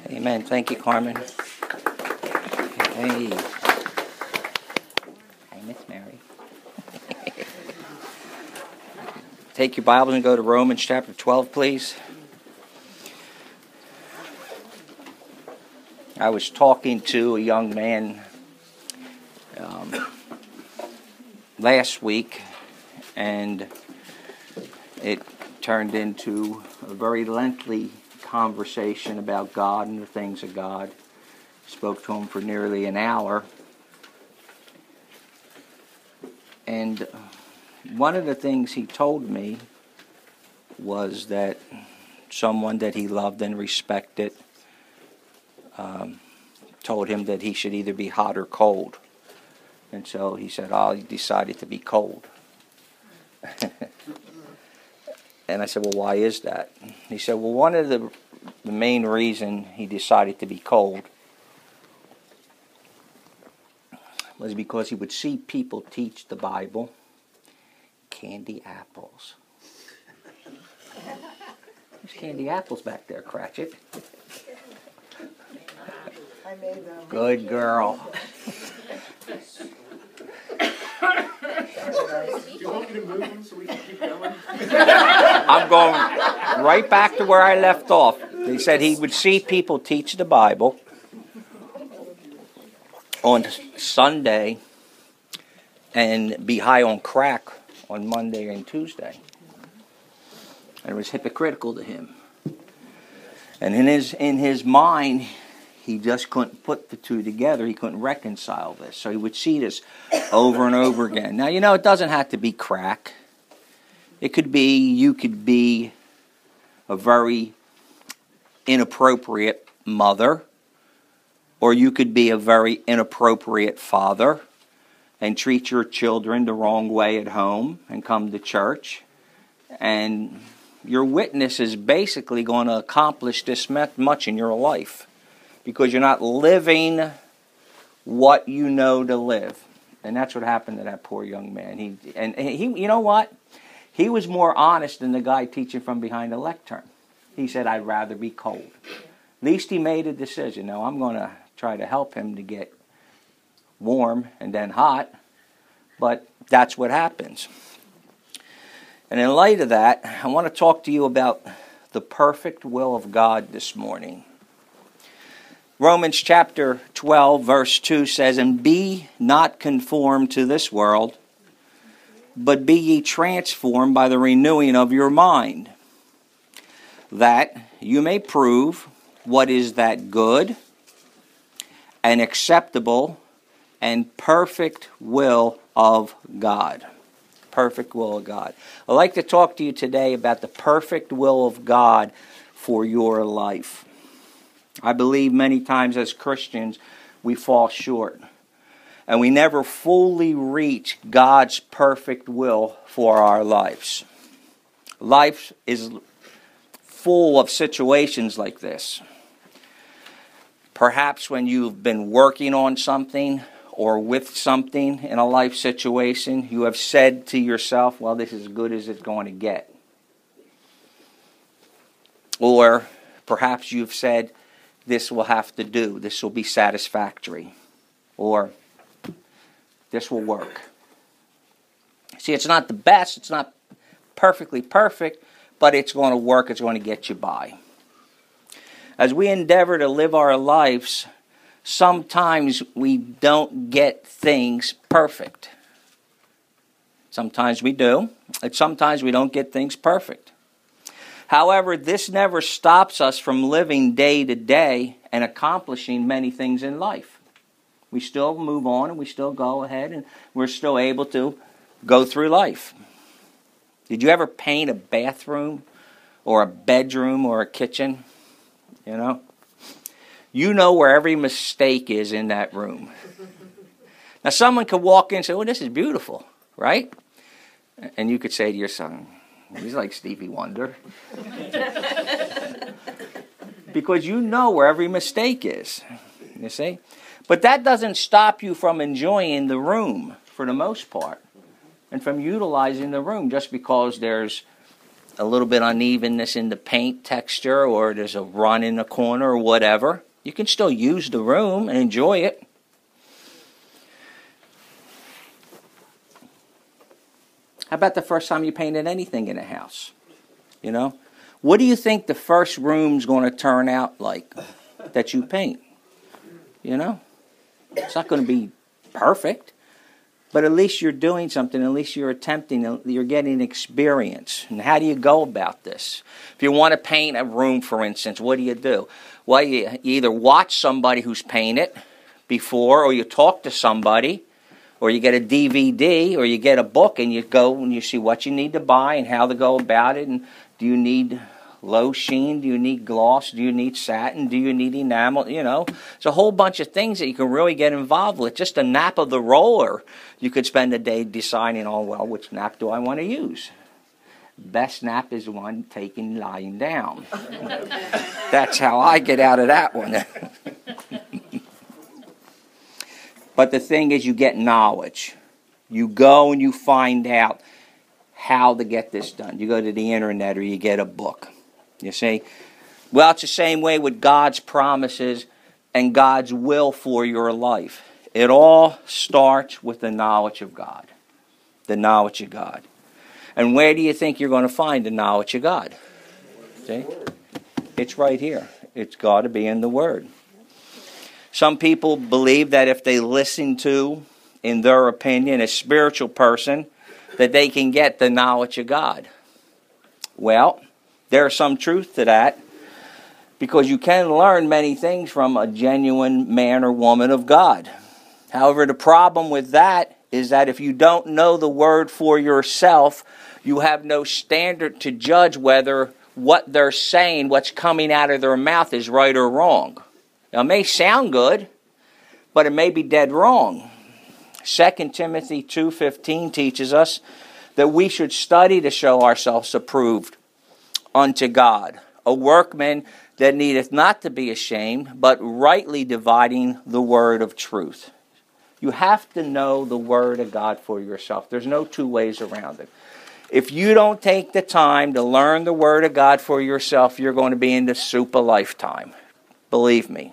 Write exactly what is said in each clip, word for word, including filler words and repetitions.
Amen. Thank you, Carmen. Hey. Hey, Miss Mary. Take your Bibles and go to Romans chapter twelve, please. I was talking to a young man um, last week, and it turned into a very lengthy conversation about God and the things of God. Spoke to him for nearly an hour. And one of the things he told me was that someone that he loved and respected um, told him that he should either be hot or cold. And so he said, oh, he decided to be cold. And I said, well, why is that? He said, well, one of the, the main reason he decided to be cold was because he would see people teach the Bible candy apples. There's candy apples back there, Cratchit. I made them. Good girl. Do you want me to move them so we can keep going? I'm going right back to where I left off. They said he would see people teach the Bible on Sunday and be high on crack on Monday and Tuesday. And it was hypocritical to him. And in his in his mind, he just couldn't put the two together. He couldn't reconcile this. So he would see this over and over again. Now, you know, it doesn't have to be crack. It could be, you could be a very inappropriate mother, or you could be a very inappropriate father and treat your children the wrong way at home and come to church. And your witness is basically going to accomplish this much in your life, because you're not living what you know to live. And that's what happened to that poor young man. He and he, you know what? He was more honest than the guy teaching from behind the lectern. He said, I'd rather be cold. At least he made a decision. Now, I'm going to try to help him to get warm and then hot. But that's what happens. And in light of that, I want to talk to you about the perfect will of God this morning. Romans chapter twelve, verse two says, and be not conformed to this world, but be ye transformed by the renewing of your mind, that you may prove what is that good and acceptable and perfect will of God. Perfect will of God. I'd like to talk to you today about the perfect will of God for your life. I believe many times as Christians we fall short, and we never fully reach God's perfect will for our lives. Life is full of situations like this. Perhaps when you've been working on something or with something in a life situation, you have said to yourself, well, this is as good as it's going to get. Or perhaps you've said, this will have to do, this will be satisfactory, or this will work. See, it's not the best, it's not perfectly perfect, but it's going to work, it's going to get you by. As we endeavor to live our lives, sometimes we don't get things perfect. Sometimes we do, and sometimes we don't get things perfect. However, this never stops us from living day to day and accomplishing many things in life. We still move on and we still go ahead and we're still able to go through life. Did you ever paint a bathroom or a bedroom or a kitchen? You know? You know where every mistake is in that room. Now, someone could walk in and say, oh, this is beautiful, right? And you could say to your son, he's like Stevie Wonder. Because you know where every mistake is, you see? But that doesn't stop you from enjoying the room for the most part and from utilizing the room just because there's a little bit unevenness in the paint texture, or there's a run in the corner or whatever, you can still use the room and enjoy it. How about the first time you painted anything in a house? You know? What do you think the first room's going to turn out like that you paint? You know? It's not going to be perfect. But at least you're doing something. At least you're attempting. You're getting experience. And how do you go about this? If you want to paint a room, for instance, what do you do? Well, you, you either watch somebody who's painted before, or you talk to somebody, or you get a D V D, or you get a book, and you go and you see what you need to buy and how to go about it. And do you need low sheen? Do you need gloss? Do you need satin? Do you need enamel? You know, it's a whole bunch of things that you can really get involved with. Just a nap of the roller. You could spend a day deciding, oh, well, which nap do I want to use? Best nap is one taken lying down. That's how I get out of that one. But the thing is, you get knowledge. You go and you find out how to get this done. You go to the internet or you get a book. You see? Well, it's the same way with God's promises and God's will for your life. It all starts with the knowledge of God. The knowledge of God. And where do you think you're going to find the knowledge of God? See? It's right here. It's got to be in the Word. Some people believe that if they listen to, in their opinion, a spiritual person, that they can get the knowledge of God. Well, there's some truth to that, because you can learn many things from a genuine man or woman of God. However, the problem with that is that if you don't know the Word for yourself, you have no standard to judge whether what they're saying, what's coming out of their mouth, is right or wrong. Now, it may sound good, but it may be dead wrong. Second Timothy two fifteen teaches us that we should study to show ourselves approved unto God, a workman that needeth not to be ashamed, but rightly dividing the word of truth. You have to know the Word of God for yourself. There's no two ways around it. If you don't take the time to learn the Word of God for yourself, you're going to be in the soup a lifetime. Believe me.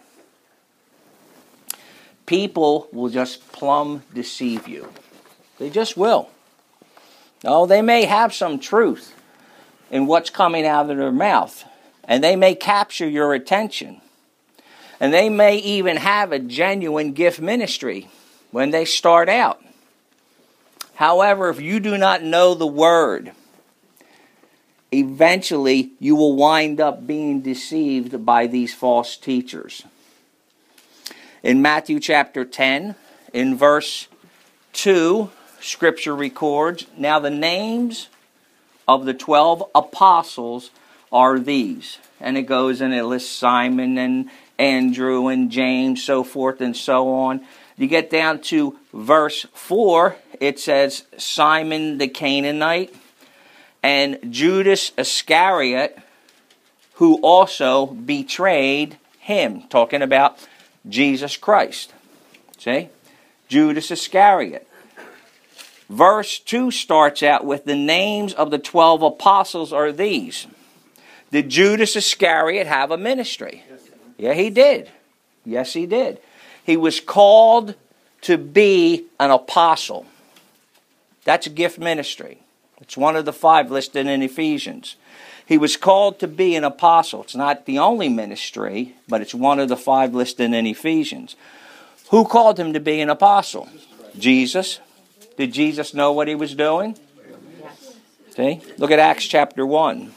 People will just plumb deceive you. They just will. Oh, they may have some truth in what's coming out of their mouth, and they may capture your attention. And they may even have a genuine gift ministry when they start out. However, if you do not know the Word, eventually you will wind up being deceived by these false teachers. In Matthew chapter ten, in verse two, Scripture records, "Now the names of the twelve apostles are these." And it goes and it lists Simon and Andrew and James, so forth and so on. You get down to verse four, it says Simon the Canaanite and Judas Iscariot, who also betrayed him. Talking about Jesus Christ. See? Judas Iscariot. Verse two starts out with the names of the twelve apostles are these. Did Judas Iscariot have a ministry? Yeah, he did. Yes, he did. He was called to be an apostle. That's a gift ministry. It's one of the five listed in Ephesians. He was called to be an apostle. It's not the only ministry, but it's one of the five listed in Ephesians. Who called him to be an apostle? Jesus. Did Jesus know what he was doing? See? Look at Acts chapter one.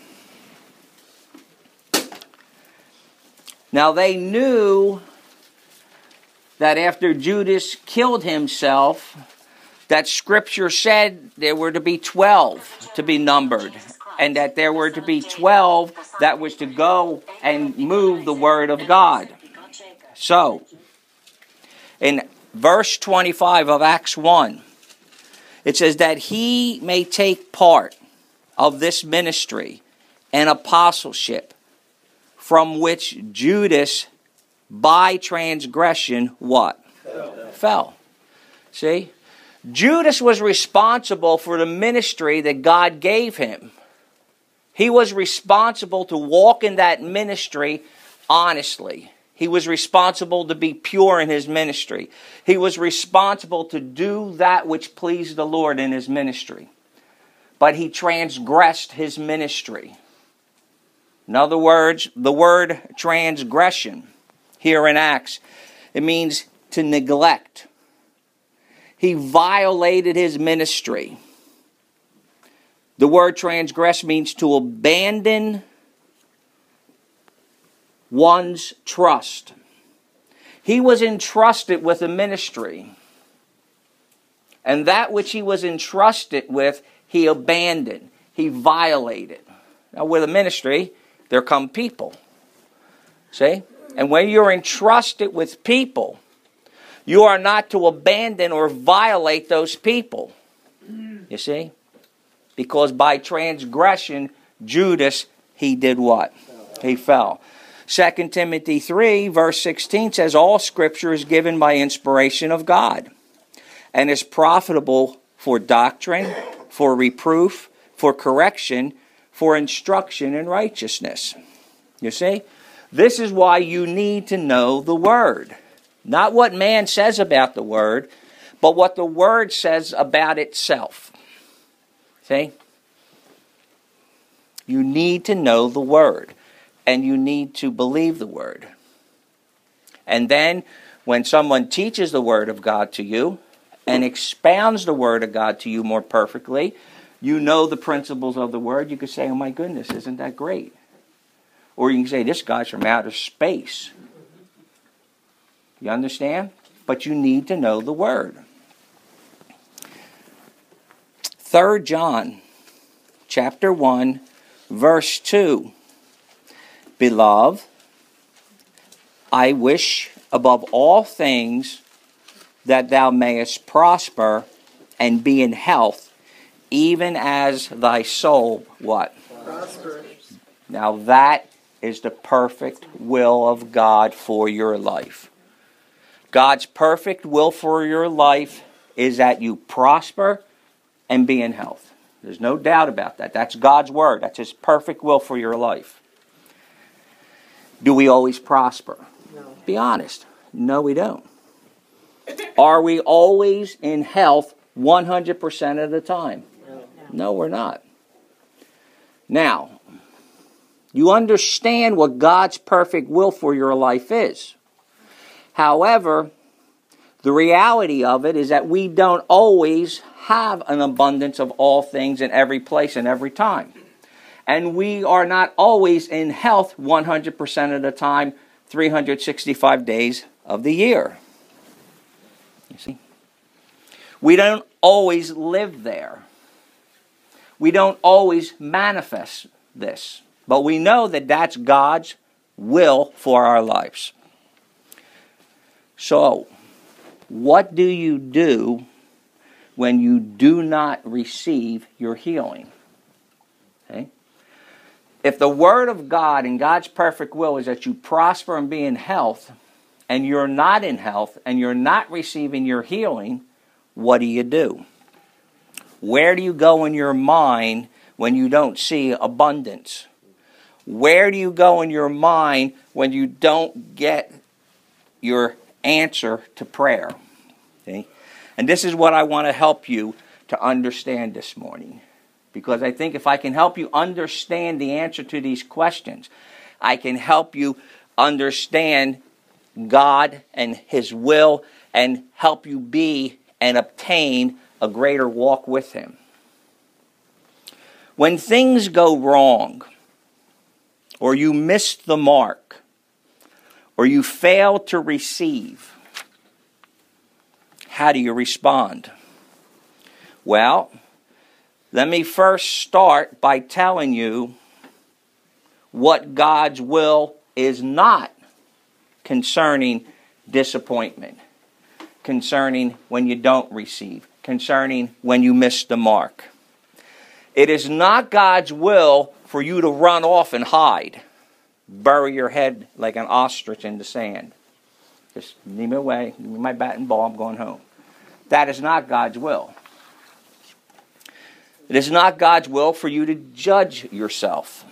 Now they knew that after Judas killed himself, that Scripture said there were to be twelve to be numbered, and that there were to be twelve that was to go and move the Word of God. So, in verse twenty-five of Acts one, it says that he may take part of this ministry and apostleship, from which Judas by transgression, what? Fell. Fell. See? Judas was responsible for the ministry that God gave him. He was responsible to walk in that ministry honestly. He was responsible to be pure in his ministry. He was responsible to do that which pleased the Lord in his ministry. But he transgressed his ministry. In other words, the word transgression here in Acts, it means to neglect. He violated his ministry. The word transgress means to abandon one's trust. He was entrusted with a ministry. And that which he was entrusted with, he abandoned. He violated. Now with a ministry, there come people. See? And when you're entrusted with people, you are not to abandon or violate those people. You see? Because by transgression, Judas, he did what? He fell. Second Timothy three, verse sixteen says, all Scripture is given by inspiration of God, and is profitable for doctrine, for reproof, for correction, for instruction in righteousness. You see? This is why you need to know the Word. Not what man says about the Word, but what the Word says about itself. See? You need to know the Word. And you need to believe the Word. And then, when someone teaches the Word of God to you, and expounds the Word of God to you more perfectly, you know the principles of the Word, you could say, oh my goodness, isn't that great? Or you can say, this guy's from outer space. You understand? But you need to know the Word. Third John, chapter one, verse two. Beloved, I wish above all things that thou mayest prosper and be in health, even as thy soul, what? Prosper. Now that is the perfect will of God for your life. God's perfect will for your life is that you prosper and be in health. There's no doubt about that. That's God's word. That's His perfect will for your life. Do we always prosper? No. Be honest. No, we don't. Are we always in health one hundred percent of the time? No. No, we're not. Now, you understand what God's perfect will for your life is. However, the reality of it is that we don't always have an abundance of all things in every place and every time. And we are not always in health one hundred percent of the time, three hundred sixty-five days of the year. You see? We don't always live there. We don't always manifest this. But we know that that's God's will for our lives. So, what do you do when you do not receive your healing? Okay? If the Word of God and God's perfect will is that you prosper and be in health, and you're not in health, and you're not receiving your healing, what do you do? Where do you go in your mind when you don't see abundance? Where do you go in your mind when you don't get your answer to prayer? Okay? And this is what I want to help you to understand this morning. Because I think if I can help you understand the answer to these questions, I can help you understand God and His will and help you be and obtain a greater walk with Him. When things go wrong, or you miss the mark, or you fail to receive, how do you respond? Well, let me first start by telling you what God's will is not concerning disappointment, concerning when you don't receive, concerning when you miss the mark. It is not God's will for you to run off and hide, bury your head like an ostrich in the sand. Just leave me away, give me my bat and ball, I'm going home. That is not God's will. It is not God's will for you to judge yourself.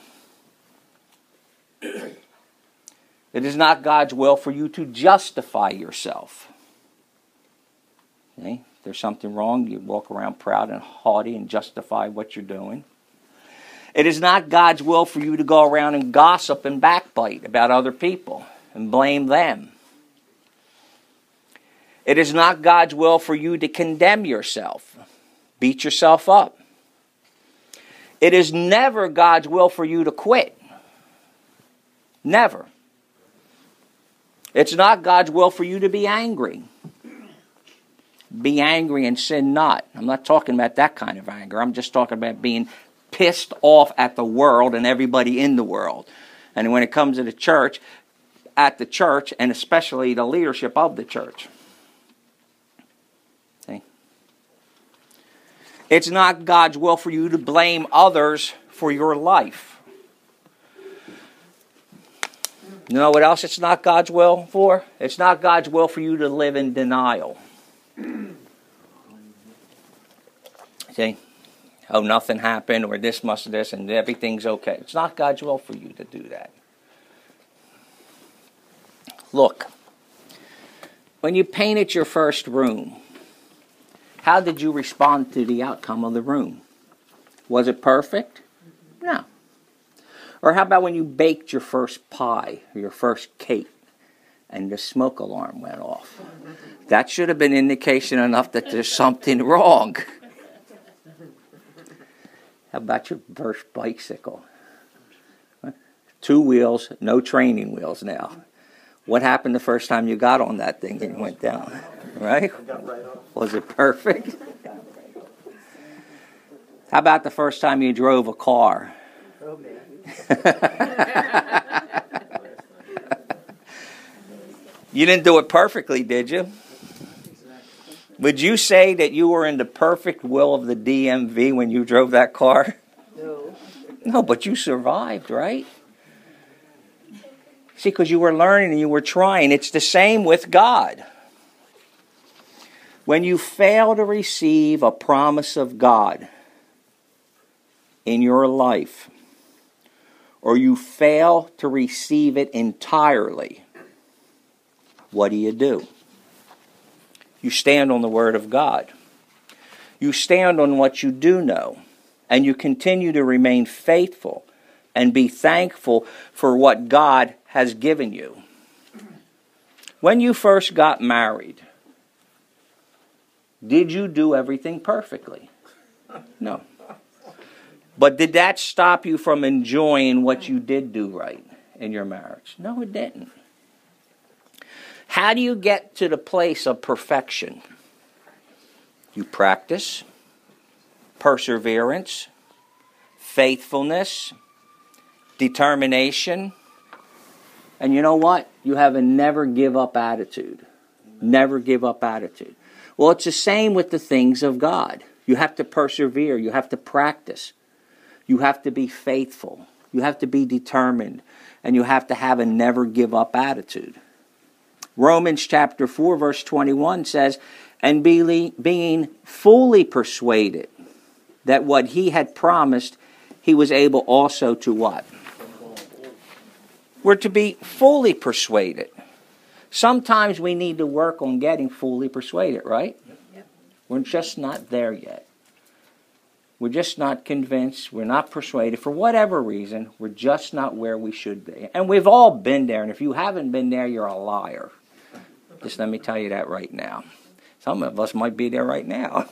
It is not God's will for you to justify yourself. Okay? If there's something wrong, you walk around proud and haughty and justify what you're doing. It is not God's will for you to go around and gossip and backbite about other people and blame them. It is not God's will for you to condemn yourself, beat yourself up. It is never God's will for you to quit. Never. It's not God's will for you to be angry. Be angry and sin not. I'm not talking about that kind of anger. I'm just talking about being pissed off at the world and everybody in the world. And when it comes to the church, at the church, and especially the leadership of the church. See? It's not God's will for you to blame others for your life. You know what else it's not God's will for? It's not God's will for you to live in denial. See? Oh, nothing happened, or this must this, and everything's okay. It's not God's will for you to do that. Look, when you painted your first room, how did you respond to the outcome of the room? Was it perfect? No. Or how about when you baked your first pie, or your first cake, and the smoke alarm went off? That should have been indication enough that there's something wrong. How about your first bicycle? Two wheels, no training wheels now. What happened the first time you got on that thing and you went down? Right? Was it perfect? How about the first time you drove a car? You didn't do it perfectly, did you? Would you say that you were in the perfect will of the D M V when you drove that car? No. No, but you survived, right? See, because you were learning and you were trying. It's the same with God. When you fail to receive a promise of God in your life, or you fail to receive it entirely, what do you do? You stand on the Word of God. You stand on what you do know, and you continue to remain faithful and be thankful for what God has given you. When you first got married, did you do everything perfectly? No. But did that stop you from enjoying what you did do right in your marriage? No, it didn't. How do you get to the place of perfection? You practice, perseverance, faithfulness, determination, and you know what? You have a never give up attitude. Never give up attitude. Well, it's the same with the things of God. You have to persevere. You have to practice. You have to be faithful. You have to be determined. And you have to have a never give up attitude. Romans chapter four verse twenty-one says, and be, being fully persuaded that what he had promised, he was able also to what? We're to be fully persuaded. Sometimes we need to work on getting fully persuaded, right? Yep. We're just not there yet. We're just not convinced. We're not persuaded. For whatever reason, we're just not where we should be. And we've all been there. And if you haven't been there, you're a liar. Just let me tell you that right now. Some of us might be there right now.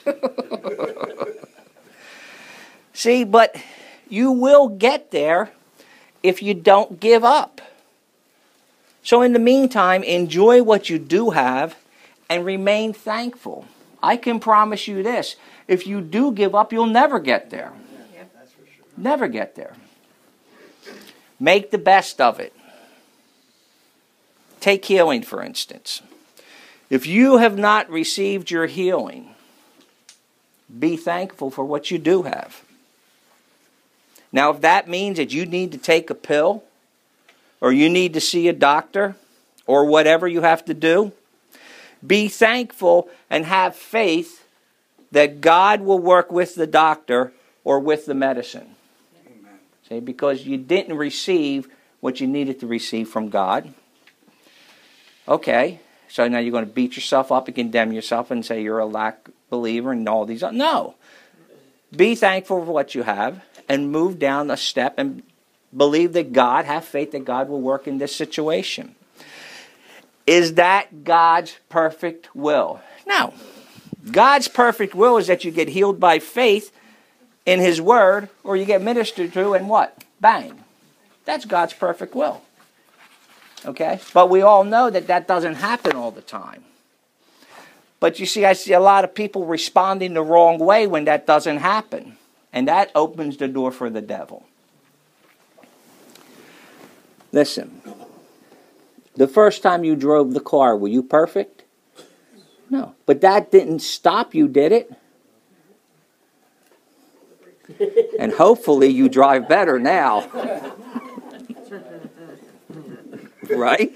See, but you will get there if you don't give up. So in the meantime, enjoy what you do have and remain thankful. I can promise you this. If you do give up, you'll never get there. Never get there. Make the best of it. Take healing, for instance. If you have not received your healing, be thankful for what you do have. Now, if that means that you need to take a pill, or you need to see a doctor, or whatever you have to do, be thankful and have faith that God will work with the doctor or with the medicine. Amen. See, because you didn't receive what you needed to receive from God. Okay, so now you're going to beat yourself up and condemn yourself and say you're a lack believer and all these. No. Be thankful for what you have and move down a step and believe that God, have faith that God will work in this situation. Is that God's perfect will? No. God's perfect will is that you get healed by faith in His Word, or you get ministered to and what? Bang. That's God's perfect will. Okay? But we all know that that doesn't happen all the time. But you see, I see a lot of people responding the wrong way when that doesn't happen. And that opens the door for the devil. Listen. The first time you drove the car, were you perfect? No. But that didn't stop you, did it? And hopefully you drive better now. Right?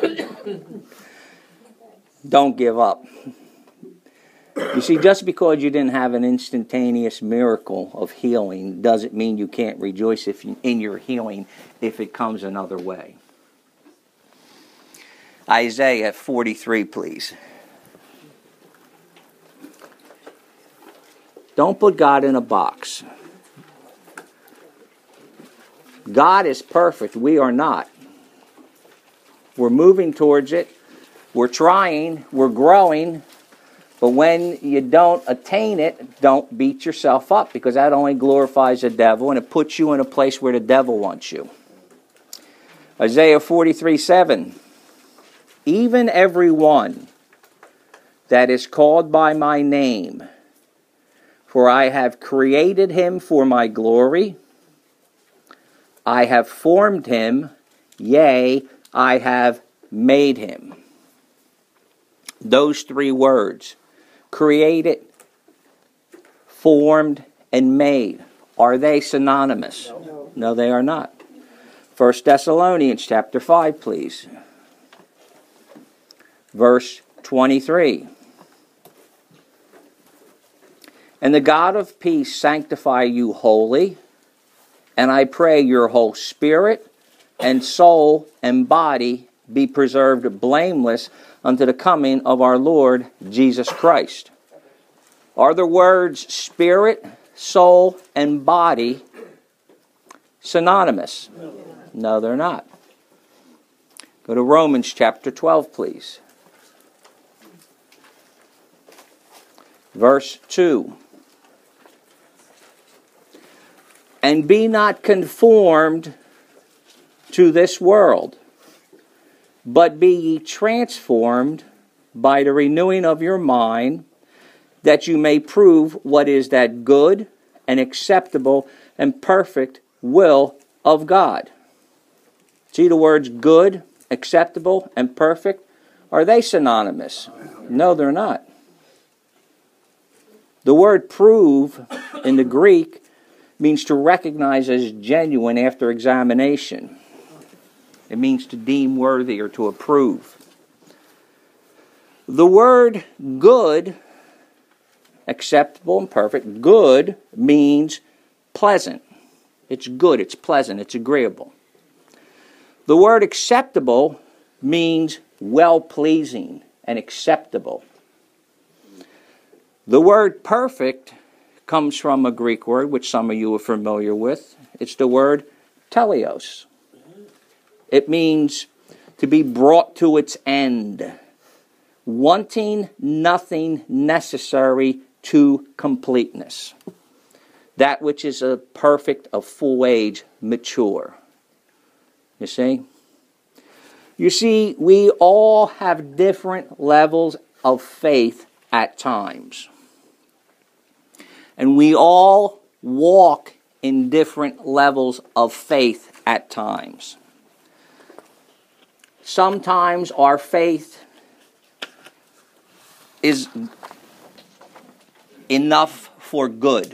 Don't give up. You see, just because you didn't have an instantaneous miracle of healing doesn't mean you can't rejoice if you, in your healing if it comes another way. Isaiah forty-three, please. Don't put God in a box. God is perfect. We are not. We're moving towards it. We're trying. We're growing. But when you don't attain it, don't beat yourself up, because that only glorifies the devil and it puts you in a place where the devil wants you. Isaiah forty-three seven. Even every one that is called by my name, for I have created him for my glory. I have formed him, yea, I have made him. Those three words, created, formed, and made, are they synonymous? No, no they are not. First Thessalonians chapter five, please. Verse twenty-three. And the God of peace sanctify you wholly, and I pray your whole spirit and soul and body be preserved blameless unto the coming of our Lord Jesus Christ. Are the words spirit, soul, and body synonymous? No, they're not. Go to Romans chapter twelve, please. Verse two. And be not conformed to this world, but be ye transformed by the renewing of your mind, that you may prove what is that good and acceptable and perfect will of God. See the words good, acceptable, and perfect? Are they synonymous? No, they're not. The word prove in the Greek means to recognize as genuine after examination. It means to deem worthy or to approve. The word good, acceptable and perfect, good means pleasant. It's good, it's pleasant, it's agreeable. The word acceptable means well-pleasing and acceptable. The word perfect comes from a Greek word, which some of you are familiar with. It's the word teleos. It means to be brought to its end, wanting nothing necessary to completeness. That which is a perfect, of full age, mature. You see? You see, we all have different levels of faith at times. And we all walk in different levels of faith at times. Sometimes our faith is enough for good.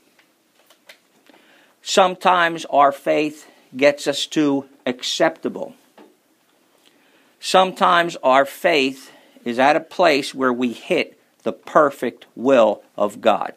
Sometimes our faith gets us to acceptable. Sometimes our faith is at a place where we hit the perfect will of God.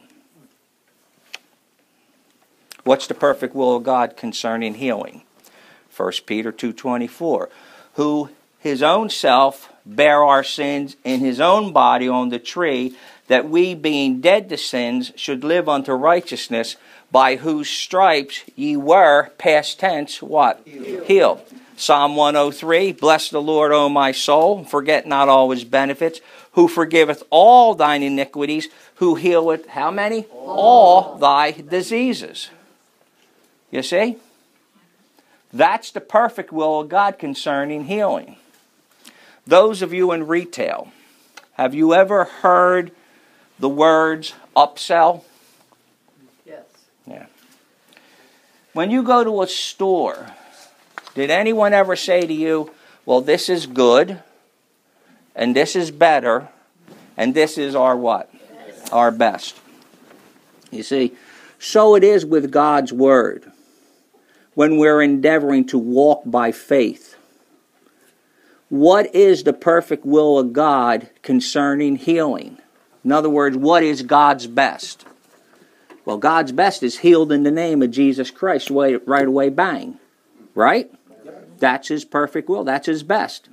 What's the perfect will of God concerning healing? First Peter two twenty-four. Who his own self bare our sins in his own body on the tree, that we, being dead to sins, should live unto righteousness, by whose stripes ye were, past tense, what? Healed. Healed. Psalm one oh three, bless the Lord, O my soul, forget not all his benefits, who forgiveth all thine iniquities, who healeth, how many? All, all thy diseases. You see? That's the perfect will of God concerning healing. Those of you in retail, have you ever heard the words upsell? Yes. Yeah. When you go to a store, did anyone ever say to you, well, this is good, and this is better, and this is our what? Yes. Our best. You see, so it is with God's Word. When we're endeavoring to walk by faith, what is the perfect will of God concerning healing? In other words, what is God's best? Well, God's best is healed in the name of Jesus Christ, right away, bang. Right? That's his perfect will. That's his best.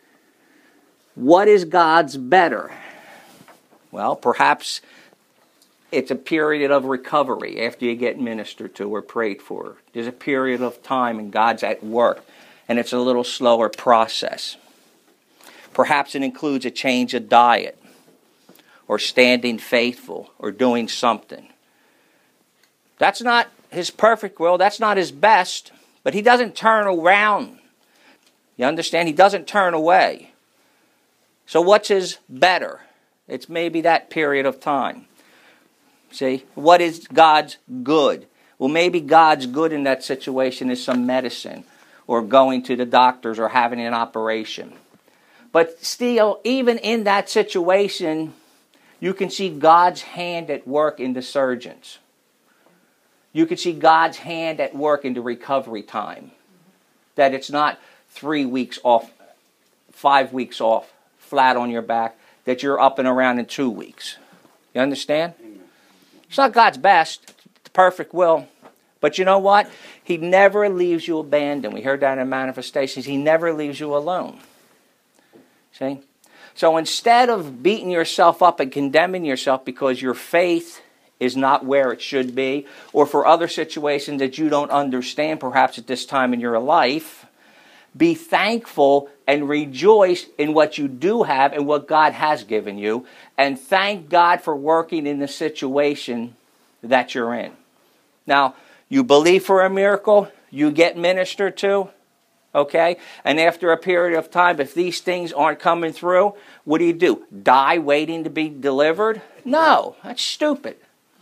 What is God's better? Well, perhaps it's a period of recovery after you get ministered to or prayed for. There's a period of time and God's at work, and it's a little slower process. Perhaps it includes a change of diet, or standing faithful, or doing something. That's not his perfect will. That's not his best. But he doesn't turn around. You understand? He doesn't turn away. So what's his better? It's maybe that period of time. See? What is God's good? Well, maybe God's good in that situation is some medicine, or going to the doctors, or having an operation. But still, even in that situation, you can see God's hand at work in the surgeons. You can see God's hand at work in the recovery time. That it's not three weeks off, five weeks off, flat on your back, that you're up and around in two weeks. You understand? It's not God's best, it's the perfect will. But you know what? He never leaves you abandoned. We heard that in Manifestations. He never leaves you alone. See? So instead of beating yourself up and condemning yourself because your faith is not where it should be, or for other situations that you don't understand perhaps at this time in your life, be thankful and rejoice in what you do have and what God has given you, and thank God for working in the situation that you're in. Now, you believe for a miracle, you get ministered to, okay? And after a period of time, if these things aren't coming through, what do you do? Die waiting to be delivered? No, that's stupid.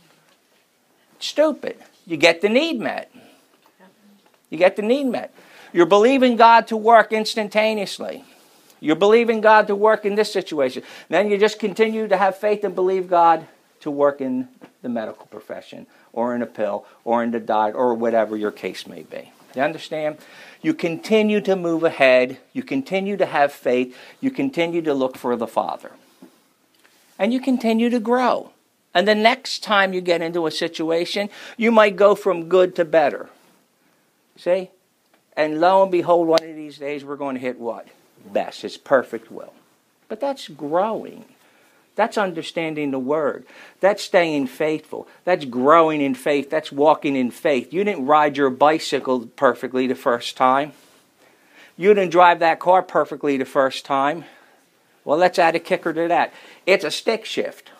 Stupid. You get the need met. You get the need met. You're believing God to work instantaneously. You're believing God to work in this situation. Then you just continue to have faith and believe God to work in the medical profession, or in a pill, or in the diet, or whatever your case may be. You understand? You continue to move ahead. You continue to have faith. You continue to look for the Father. And you continue to grow. And the next time you get into a situation, you might go from good to better. See? And lo and behold, one of these days we're going to hit what? Best. His perfect will. But that's growing. That's understanding the Word. That's staying faithful. That's growing in faith. That's walking in faith. You didn't ride your bicycle perfectly the first time. You didn't drive that car perfectly the first time. Well, let's add a kicker to that. It's a stick shift.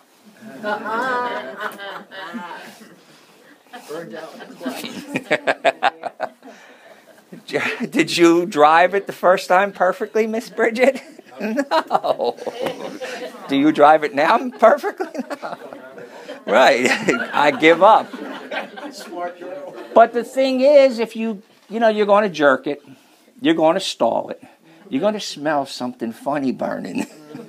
Did you drive it the first time perfectly, Miss Bridget? No. Do you drive it now perfectly? No. Right. I give up. But the thing is, if you, you know, you're going to jerk it, you're going to stall it, you're going to smell something funny burning.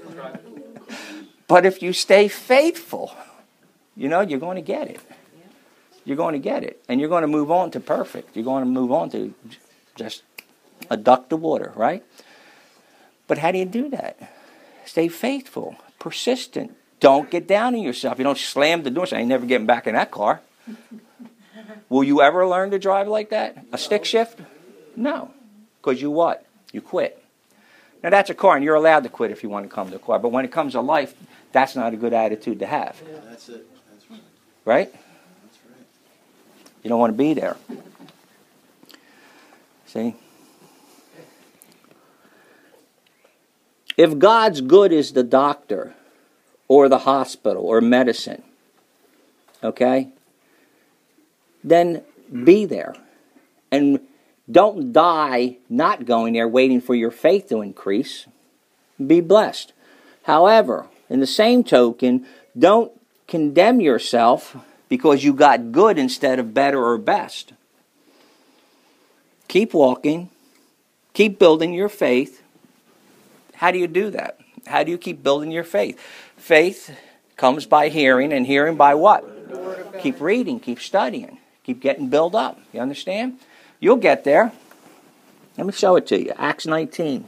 But if you stay faithful, you know, you're going to get it. You're going to get it. And you're going to move on to perfect. You're going to move on to just a duck to water, right? But how do you do that? Stay faithful, persistent, Don't get down on yourself. You don't slam the door and say, I ain't never getting back in that car. Will you ever learn to drive like that? A stick shift? No. Because you what? You quit. Now that's a car, and you're allowed to quit if you want to come to a car. But when it comes to life, that's not a good attitude to have. Yeah, that's it. That's right. Right? That's right. You don't want to be there. See? If God's good is the doctor or the hospital or medicine, okay, then be there. And don't die not going there waiting for your faith to increase. Be blessed. However, in the same token, don't condemn yourself because you got good instead of better or best. Keep walking. Keep building your faith. How do you do that? How do you keep building your faith? Faith comes by hearing, and hearing by what? Keep reading, keep studying, keep getting built up. You understand? You'll get there. Let me show it to you. Acts nineteen.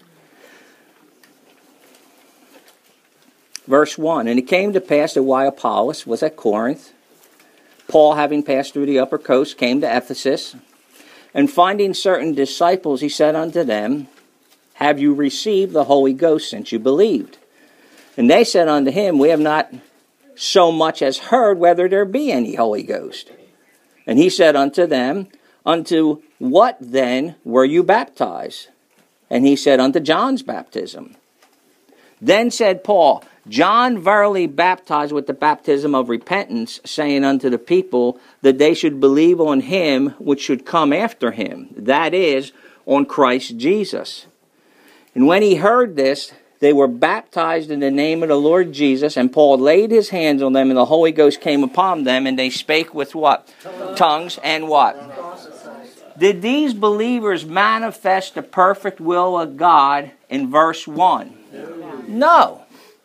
Verse one. And it came to pass that while Apollos was at Corinth, Paul, having passed through the upper coast, came to Ephesus. And finding certain disciples, he said unto them, Have you received the Holy Ghost since you believed? And they said unto him, We have not so much as heard whether there be any Holy Ghost. And he said unto them, Unto what then were you baptized? And he said, Unto John's baptism. Then said Paul, John verily baptized with the baptism of repentance, saying unto the people that they should believe on him which should come after him, that is, on Christ Jesus. And when he heard this, they were baptized in the name of the Lord Jesus, and Paul laid his hands on them, and the Holy Ghost came upon them, and they spake with what? Tongues, Tongues and what? Did these believers manifest the perfect will of God in verse one? No. No.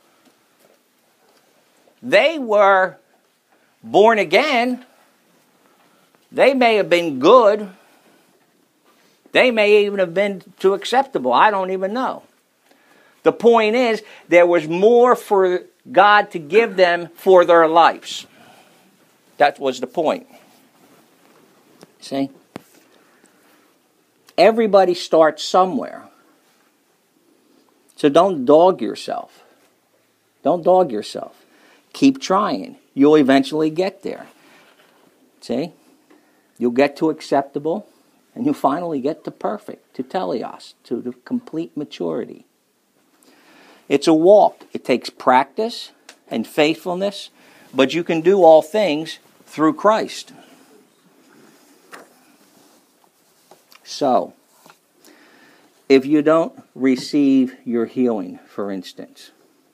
They were born again. They may have been good. They may even have been too acceptable. I don't even know. The point is, there was more for God to give them for their lives. That was the point. See? Everybody starts somewhere. So don't dog yourself. Don't dog yourself. Keep trying. You'll eventually get there. See? You'll get to acceptable, and you'll finally get to perfect, to teleos, to the complete maturity. It's a walk. It takes practice and faithfulness, but you can do all things through Christ. So, if you don't receive your healing, for instance,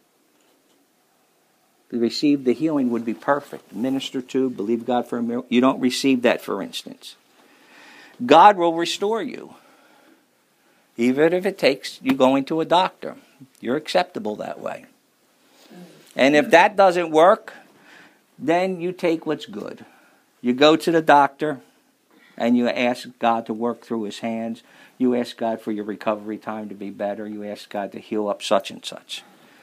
to receive the healing would be perfect. Minister to, believe God for a miracle. You don't receive that, for instance. God will restore you. Even if it takes you going to a doctor. You're acceptable that way. And if that doesn't work, then you take what's good. You go to the doctor and you ask God to work through his hands. You ask God for your recovery time to be better. You ask God to heal up such and such.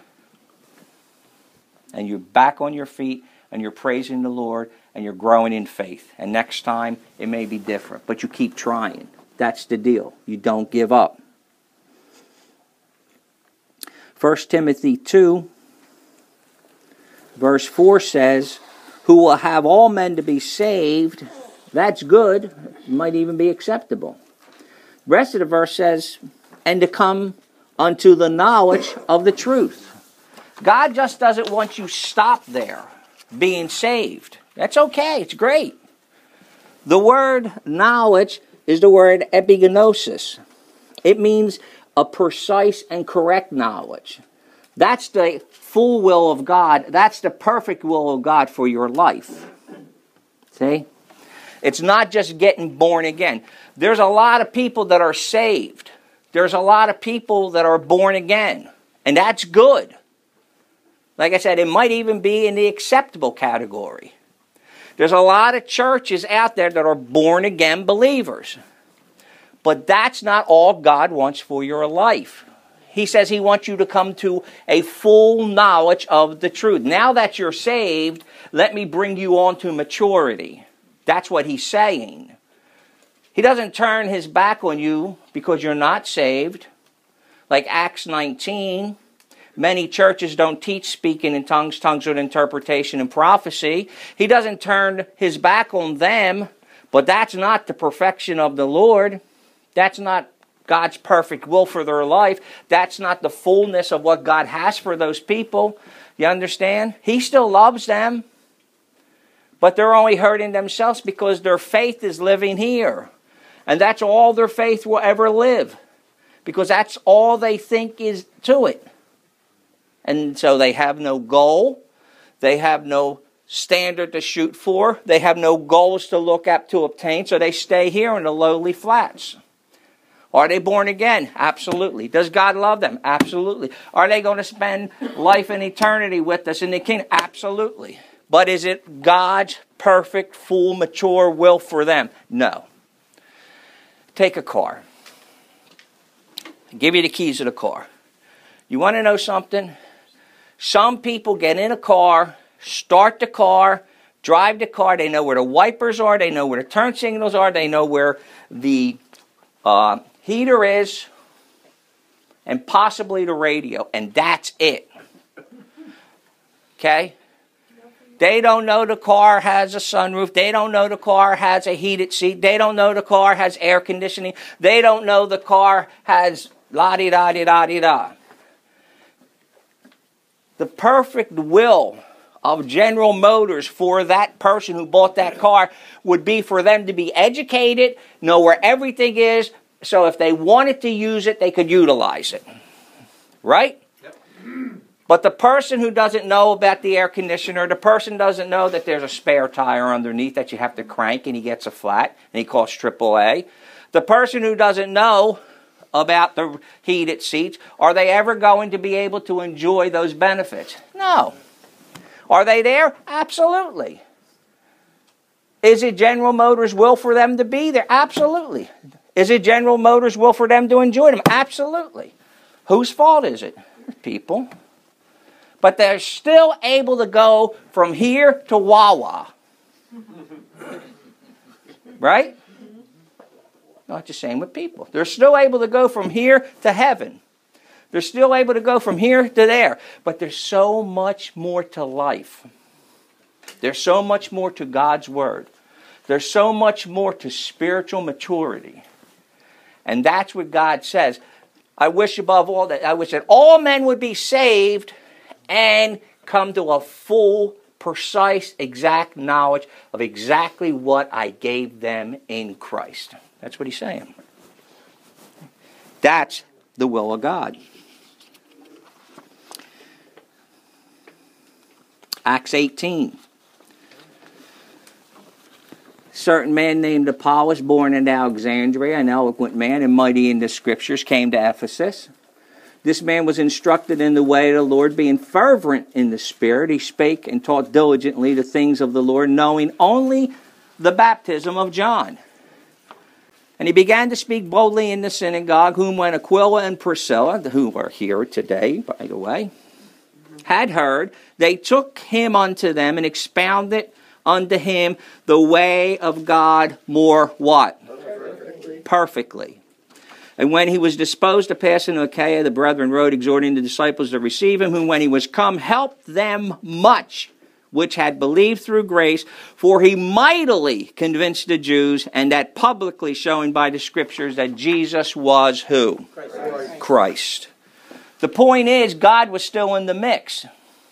And you're back on your feet and you're praising the Lord and you're growing in faith. And next time it may be different, but you keep trying. That's the deal. You don't give up. First Timothy two, verse four says, Who will have all men to be saved. That's good. It might even be acceptable. The rest of the verse says, And to come unto the knowledge of the truth. God just doesn't want you stop there, being saved. That's okay. It's great. The word knowledge is the word epigenosis. It means a precise and correct knowledge. That's the full will of God. That's the perfect will of God for your life. See? It's not just getting born again. There's a lot of people that are saved. There's a lot of people that are born again. And that's good. Like I said, it might even be in the acceptable category. There's a lot of churches out there that are born again believers. But that's not all God wants for your life. He says he wants you to come to a full knowledge of the truth. Now that you're saved, let me bring you on to maturity. That's what he's saying. He doesn't turn his back on you because you're not saved. Like Acts nineteen, many churches don't teach speaking in tongues, tongues with interpretation and prophecy. He doesn't turn his back on them, but that's not the perfection of the Lord. That's not God's perfect will for their life. That's not the fullness of what God has for those people. You understand? He still loves them. But they're only hurting themselves because their faith is living here. And that's all their faith will ever live. Because that's all they think is to it. And so they have no goal. They have no standard to shoot for. They have no goals to look up to obtain. So they stay here in the lowly flats. Are they born again? Absolutely. Does God love them? Absolutely. Are they going to spend life and eternity with us in the kingdom? Absolutely. But is it God's perfect, full, mature will for them? No. Take a car. I'll give you the keys of the car. You want to know something? Some people get in a car, start the car, drive the car. They know where the wipers are. They know where the turn signals are. They know where the uh, heater is, and possibly the radio, and that's it. Okay? They don't know the car has a sunroof. They don't know the car has a heated seat. They don't know the car has air conditioning. They don't know the car has la-di-da-di-da-di-da. The perfect will of General Motors for that person who bought that car would be for them to be educated, know where everything is, so if they wanted to use it, they could utilize it. Right? Yep. But the person who doesn't know about the air conditioner, the person doesn't know that there's a spare tire underneath that you have to crank and he gets a flat and he calls triple A. The person who doesn't know about the heated seats, are they ever going to be able to enjoy those benefits? No. Are they there? Absolutely. Is it General Motors' will for them to be there? Absolutely. Is it General Motors' will for them to enjoy them? Absolutely. Whose fault is it? People. But they're still able to go from here to Wawa. Right? Not the same with people. They're still able to go from here to heaven. They're still able to go from here to there. But there's so much more to life. There's so much more to God's Word. There's so much more to spiritual maturity. And that's what God says. I wish above all that, I wish that all men would be saved and come to a full, precise, exact knowledge of exactly what I gave them in Christ. That's what he's saying. That's the will of God. Acts eighteen. Certain man named Apollos, born in Alexandria, an eloquent man and mighty in the Scriptures, came to Ephesus. This man was instructed in the way of the Lord, being fervent in the Spirit. He spake and taught diligently the things of the Lord, knowing only the baptism of John. And he began to speak boldly in the synagogue, whom when Aquila and Priscilla, who are here today, by the way, had heard, they took him unto them and expounded unto him the way of God more what? Perfectly. Perfectly. And when he was disposed to pass into Achaia, the brethren wrote, exhorting the disciples to receive him, whom when he was come, helped them much, which had believed through grace, for he mightily convinced the Jews, and that publicly showing by the Scriptures that Jesus was who? Christ. Christ. The point is, God was still in the mix.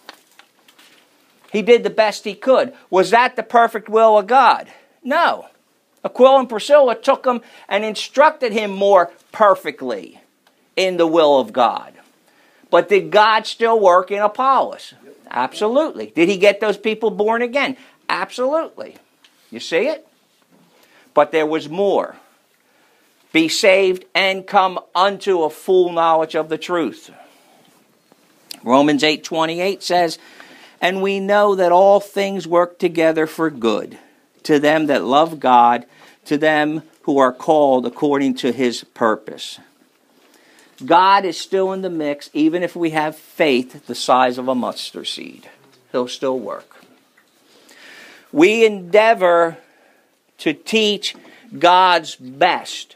He did the best he could. Was that the perfect will of God? No. Aquila and Priscilla took him and instructed him more perfectly in the will of God. But did God still work in Apollos? Absolutely. Did he get those people born again? Absolutely. You see it? But there was more. Be saved and come unto a full knowledge of the truth. Romans eight twenty-eight says, and we know that all things work together for good, to them that love God, to them who are called according to his purpose. God is still in the mix, even if we have faith the size of a mustard seed. He'll still work. We endeavor to teach God's best.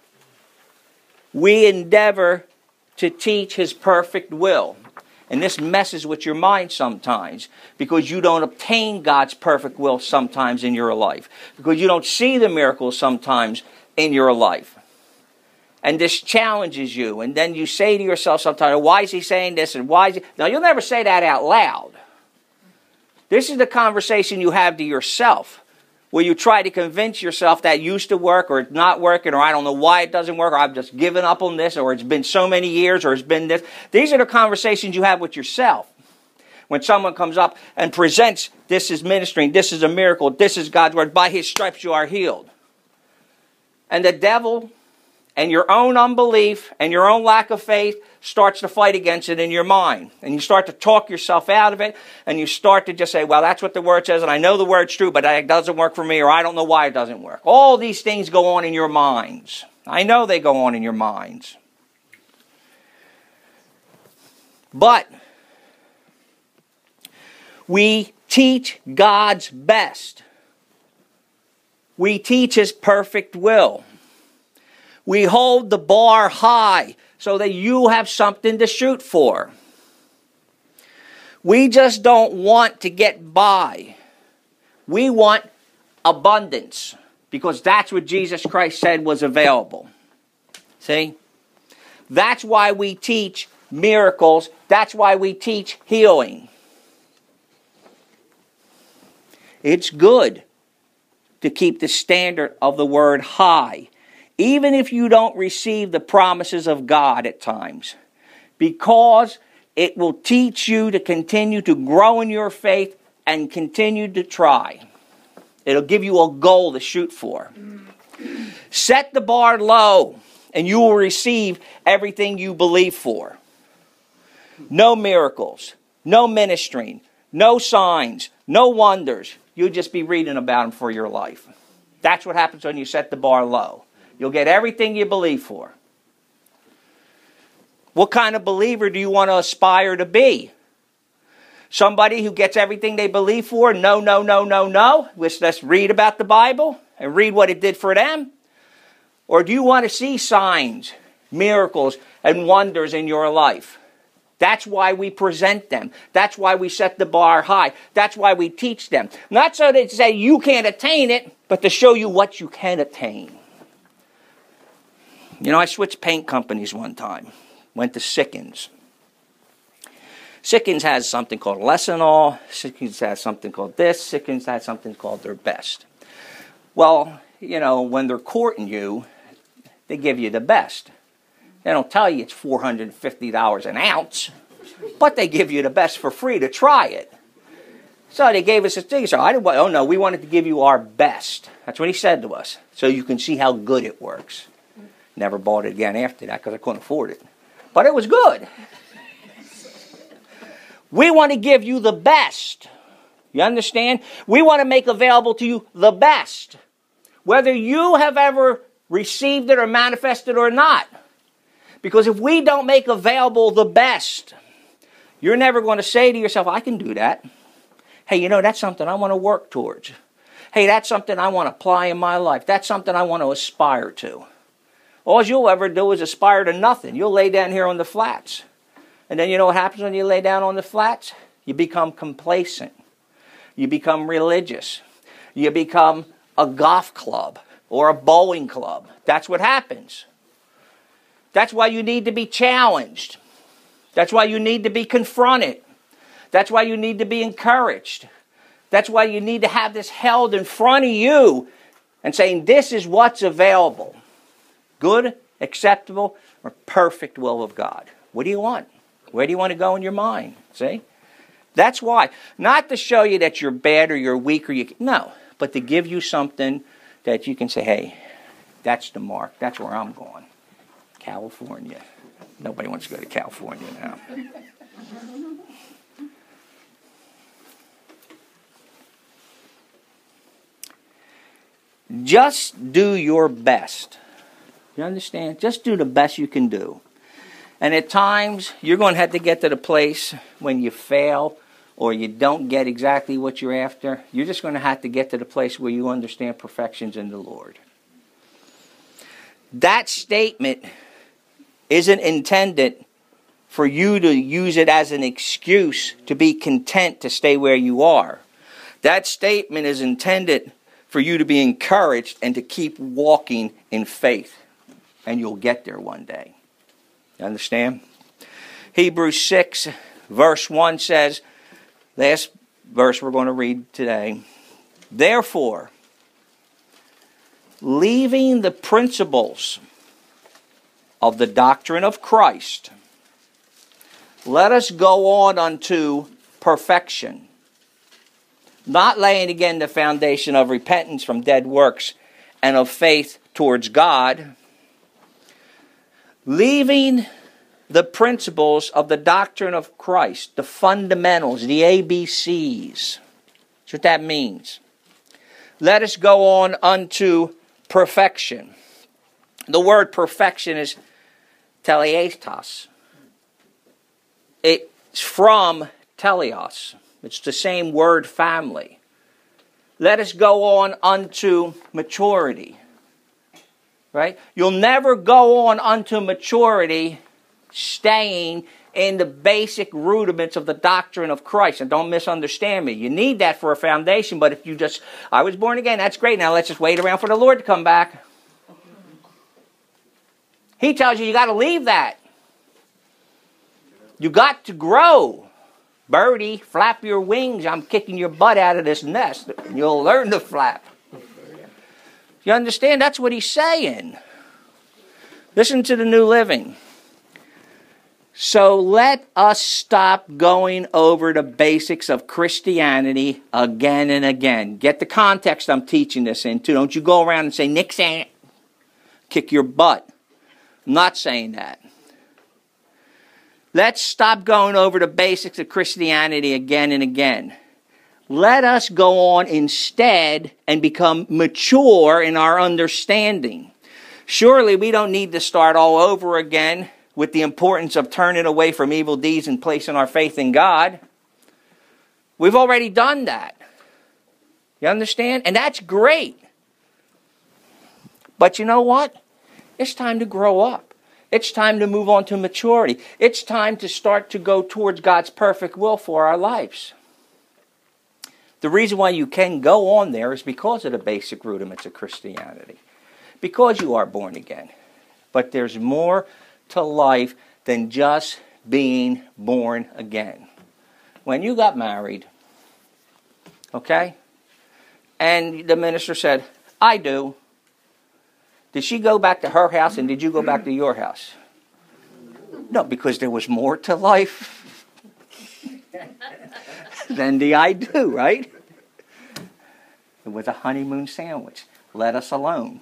We endeavor to teach His perfect will. And this messes with your mind sometimes because you don't obtain God's perfect will sometimes in your life. Because you don't see the miracles sometimes in your life. And this challenges you. And then you say to yourself sometimes, why is he saying this? And why is he... Now, you'll never say that out loud. This is the conversation you have to yourself, where you try to convince yourself that used to work, or it's not working, or I don't know why it doesn't work, or I've just given up on this, or it's been so many years, or it's been this. These are the conversations you have with yourself. When someone comes up and presents, this is ministering, this is a miracle, this is God's word, by His stripes you are healed. And the devil and your own unbelief and your own lack of faith starts to fight against it in your mind. And you start to talk yourself out of it, and you start to just say, well, that's what the word says, and I know the word's true, but it doesn't work for me, or I don't know why it doesn't work. All these things go on in your minds. I know they go on in your minds. But we teach God's best. We teach His perfect will. We hold the bar high so that you have something to shoot for. We just don't want to get by. We want abundance, because that's what Jesus Christ said was available. See? That's why we teach miracles. That's why we teach healing. It's good to keep the standard of the word high, even if you don't receive the promises of God at times, because it will teach you to continue to grow in your faith and continue to try. It'll give you a goal to shoot for. Set the bar low, and you will receive everything you believe for. No miracles, no ministering, no signs, no wonders. You'll just be reading about them for your life. That's what happens when you set the bar low. You'll get everything you believe for. What kind of believer do you want to aspire to be? Somebody who gets everything they believe for? No, no, no, no, no. Let's, let's read about the Bible and read what it did for them. Or do you want to see signs, miracles, and wonders in your life? That's why we present them. That's why we set the bar high. That's why we teach them. Not so to say you can't attain it, but to show you what you can attain. You know, I switched paint companies one time. Went to Sickens. Sickens has something called Lessenol. Sickens has something called this. Sickens has something called their best. Well, you know, when they're courting you, they give you the best. They don't tell you it's four hundred fifty dollars an ounce, but they give you the best for free to try it. So they gave us a thing. So I didn't. Oh no, we wanted to give you our best. That's what he said to us, so you can see how good it works. Never bought it again after that because I couldn't afford it. But it was good. We want to give you the best. You understand? We want to make available to you the best. Whether you have ever received it or manifested or not. Because if we don't make available the best, you're never going to say to yourself, I can do that. Hey, you know, that's something I want to work towards. Hey, that's something I want to apply in my life. That's something I want to aspire to. All you'll ever do is aspire to nothing. You'll lay down here on the flats. And then you know what happens when you lay down on the flats? You become complacent. You become religious. You become a golf club or a bowling club. That's what happens. That's why you need to be challenged. That's why you need to be confronted. That's why you need to be encouraged. That's why you need to have this held in front of you and saying, this is what's available. Good, acceptable, or perfect will of God. What do you want? Where do you want to go in your mind? See? That's why. Not to show you that you're bad or you're weak or you... No. But to give you something that you can say, hey, that's the mark. That's where I'm going. California. Nobody wants to go to California now. Just do your best. You understand? Just do the best you can do. And at times, you're going to have to get to the place when you fail or you don't get exactly what you're after. You're just going to have to get to the place where you understand perfections in the Lord. That statement isn't intended for you to use it as an excuse to be content to stay where you are. That statement is intended for you to be encouraged and to keep walking in faith. And you'll get there one day. You understand? Hebrews six, verse one says, last verse we're going to read today. Therefore, leaving the principles of the doctrine of Christ, let us go on unto perfection, not laying again the foundation of repentance from dead works and of faith towards God, leaving the principles of the doctrine of Christ, the fundamentals, the A B Cs. That's what that means. Let us go on unto perfection. The word perfection is teleastos. It's from teleos. It's the same word family. Let us go on unto maturity. Right? You'll never go on unto maturity staying in the basic rudiments of the doctrine of Christ. And don't misunderstand me. You need that for a foundation, but if you just, I was born again, that's great. Now let's just wait around for the Lord to come back. He tells you you got to leave that. You got to grow. Birdie, flap your wings. I'm kicking your butt out of this nest. You'll learn to flap. You understand? That's what he's saying. Listen to the New Living. So let us stop going over the basics of Christianity again and again. Get the context I'm teaching this into. Don't you go around and say, Nick saying it. Kick your butt. I'm not saying that. Let's stop going over the basics of Christianity again and again. Let us go on instead and become mature in our understanding. Surely we don't need to start all over again with the importance of turning away from evil deeds and placing our faith in God. We've already done that. You understand? And that's great. But you know what? It's time to grow up. It's time to move on to maturity. It's time to start to go towards God's perfect will for our lives. The reason why you can go on there is because of the basic rudiments of Christianity. Because you are born again. But there's more to life than just being born again. When you got married, okay, and the minister said, I do. Did she go back to her house and did you go back to your house? No, because there was more to life than the I do, right? It was a honeymoon sandwich. Let us alone.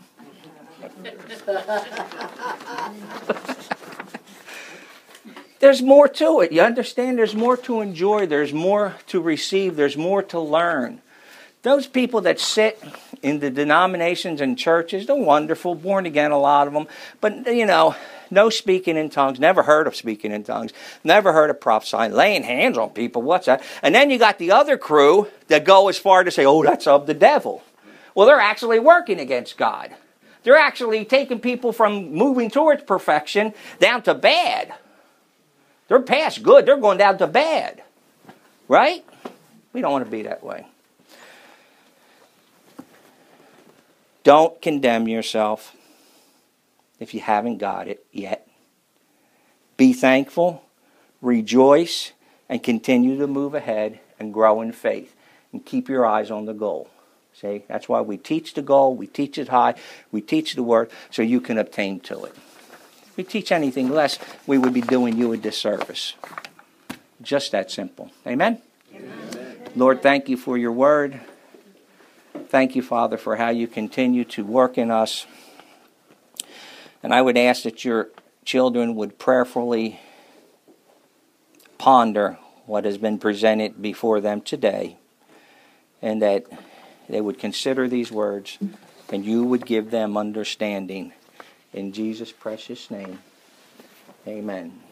There's more to it. You understand? There's more to enjoy. There's more to receive. There's more to learn. Those people that sit in the denominations and churches, they're wonderful, born again, a lot of them. But, you know, no speaking in tongues. Never heard of speaking in tongues. Never heard of prophesying. Laying hands on people. What's that? And then you got the other crew that go as far to say, oh, that's of the devil. Well, they're actually working against God. They're actually taking people from moving towards perfection down to bad. They're past good. They're going down to bad. Right? We don't want to be that way. Don't condemn yourself if you haven't got it yet. Be thankful, rejoice, and continue to move ahead and grow in faith. And keep your eyes on the goal. See, that's why we teach the goal, we teach it high, we teach the word so you can obtain to it. If we teach anything less, we would be doing you a disservice. Just that simple. Amen? Amen. Lord, thank you for your word. Thank you, Father, for how you continue to work in us. And I would ask that your children would prayerfully ponder what has been presented before them today, and that they would consider these words, and you would give them understanding. In Jesus' precious name, amen.